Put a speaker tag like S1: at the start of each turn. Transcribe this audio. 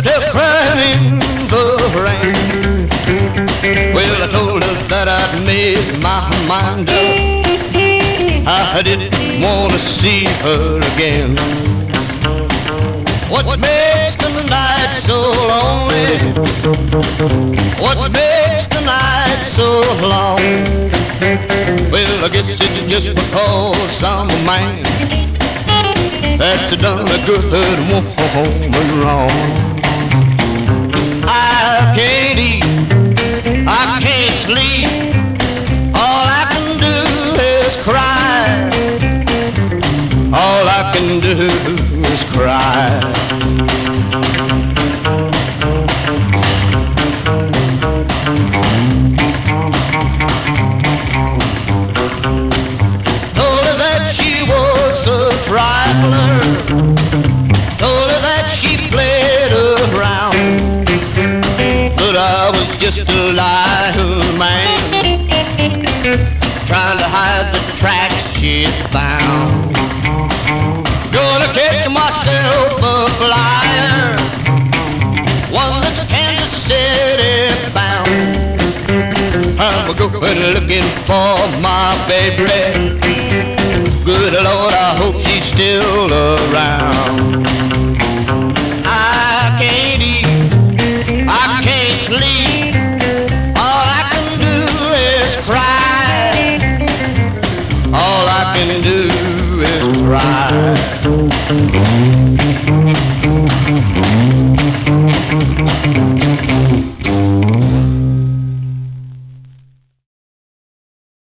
S1: they're crying in the rain. Well, I told her that I'd made my mind up. I didn't want to see her again. What makes the night so lonely? What makes the night so long? Well, I guess it's just because I'm a man that's done a good woman wrong. I can't eat, I can't sleep. All I can do is cry. All I can do is cry. Told her that she was a trifler. Told her that she played around. But I was just a lying man, trying to hide the tracks she found. Gonna catch myself a flyer, one that's Kansas City bound. I'm going looking for my baby. Good Lord, I hope she's still around. I can't eat, I can't sleep. All I can do is cry. All I can do is cry.